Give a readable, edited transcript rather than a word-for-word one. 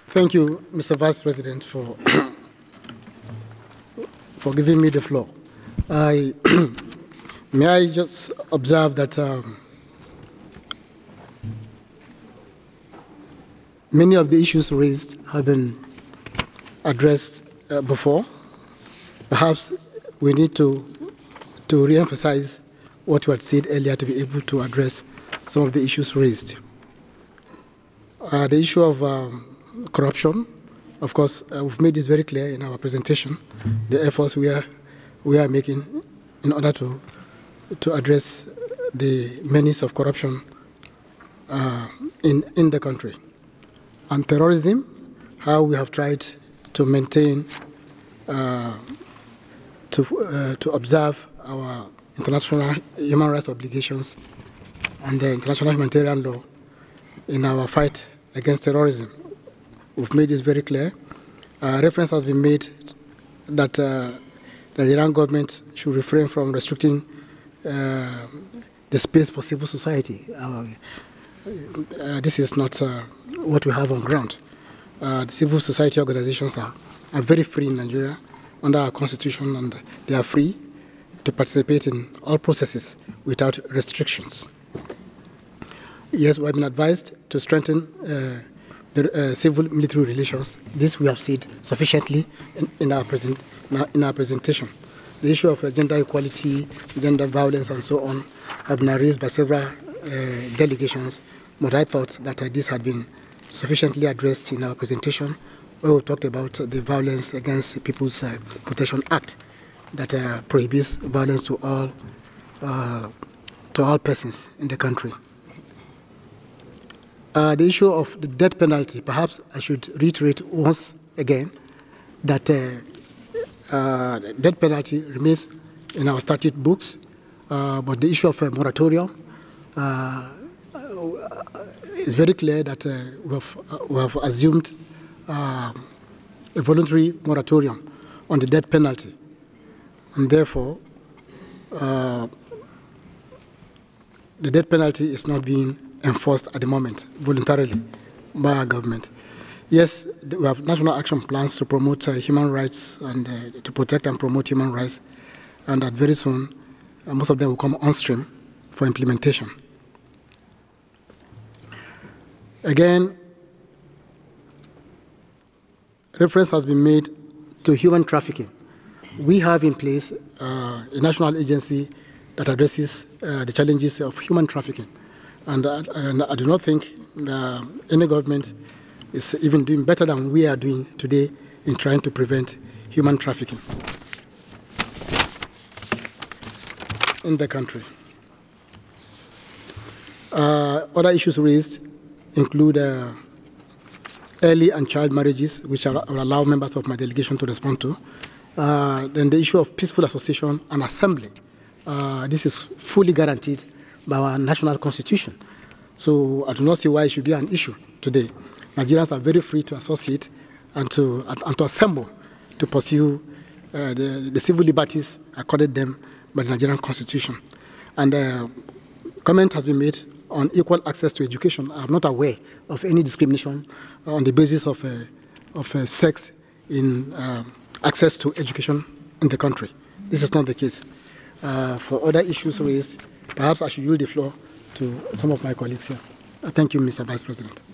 Thank you, Mr. Vice President, for giving me the floor. May I just observe that many of the issues raised have been addressed before. Perhaps we need to re-emphasize what you had said earlier to be able to address some of the issues raised. The issue of corruption, of course, we've made this very clear in our presentation, the efforts we are making in order to address the menace of corruption in the country. And terrorism, how we have tried to maintain, to observe our international human rights obligations and the international humanitarian law in our fight against terrorism. We've made this very clear. Reference has been made that the Iran government should refrain from restricting the space for civil society. This is not what we have on ground. The civil society organizations are very free in Nigeria under our constitution, and they are free to participate in all processes without restrictions. Yes, we have been advised to strengthen the civil-military relations. This we have said sufficiently in our presentation. The issue of gender equality, gender violence, and so on have been raised by several delegations, but I thought that this had been sufficiently addressed in our presentation, where we talked about the Violence Against People's Protection Act that prohibits violence to all persons in the country. The issue of the death penalty, perhaps I should reiterate once again that the death penalty remains in our statute books, but the issue of a moratorium is very clear that we have assumed a voluntary moratorium on the death penalty, and therefore the death penalty is not being enforced at the moment voluntarily by our government. Yes, we have national action plans to promote human rights and to protect and promote human rights, and that very soon most of them will come on stream for implementation. Again, reference has been made to human trafficking. We have in place a national agency that addresses the challenges of human trafficking. And I do not think any government is even doing better than we are doing today in trying to prevent human trafficking in the country. Other issues raised include early and child marriages, which I will allow members of my delegation to respond to. Then the issue of peaceful association and assembly. This is fully guaranteed by our national constitution. So I do not see why it should be an issue today. Nigerians are very free to associate and to assemble to pursue the civil liberties accorded them by the Nigerian constitution. And comment has been made on equal access to education. I'm not aware of any discrimination on the basis of sex in access to education in the country. This is not the case. For other issues raised, perhaps I should yield the floor to some of my colleagues here. Thank you, Mr. Vice President.